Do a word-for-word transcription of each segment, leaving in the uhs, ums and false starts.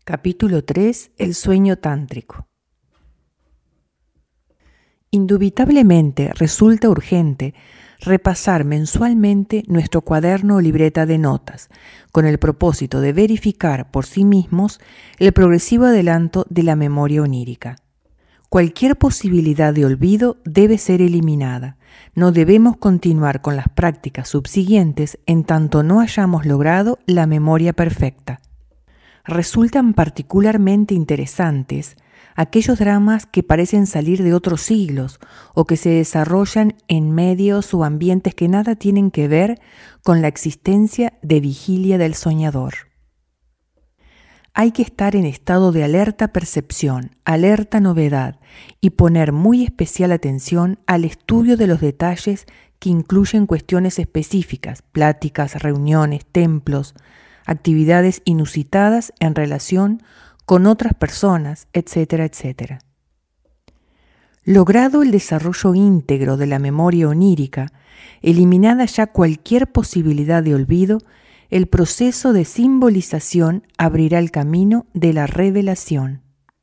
Capítulo tres. El sueño tántrico. Indubitablemente resulta urgente repasar mensualmente nuestro cuaderno o libreta de notas, con el propósito de verificar por sí mismos el progresivo adelanto de la memoria onírica. Cualquier posibilidad de olvido debe ser eliminada. No debemos continuar con las prácticas subsiguientes en tanto no hayamos logrado la memoria perfecta. Resultan particularmente interesantes aquellos dramas que parecen salir de otros siglos o que se desarrollan en medios o ambientes que nada tienen que ver con la existencia de vigilia del soñador. Hay que estar en estado de alerta percepción, alerta novedad y poner muy especial atención al estudio de los detalles que incluyen cuestiones específicas, pláticas, reuniones, templos, actividades inusitadas en relación con otras personas, etcétera, etcétera. Logrado el desarrollo íntegro de la memoria onírica, eliminada ya cualquier posibilidad de olvido, el proceso de simbolización abrirá el camino de la revelación.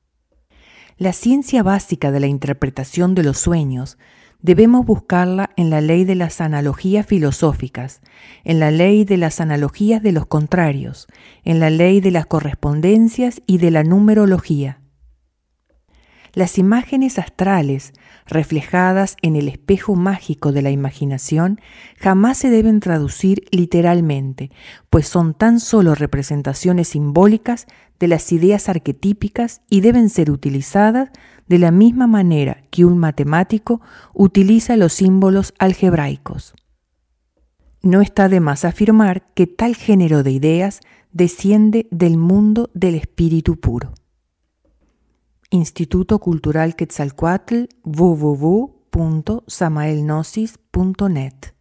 La ciencia básica de la interpretación de los sueños debemos buscarla en la ley de las analogías filosóficas, en la ley de las analogías de los contrarios, en la ley de las correspondencias y de la numerología. Las imágenes astrales, reflejadas en el espejo mágico de la imaginación, jamás se deben traducir literalmente, pues son tan solo representaciones simbólicas de las ideas arquetípicas y deben ser utilizadas de la misma manera que un matemático utiliza los símbolos algebraicos. No está de más afirmar que tal género de ideas desciende del mundo del espíritu puro. Instituto Cultural Quetzalcóatl, w w w punto samaelgnosis punto net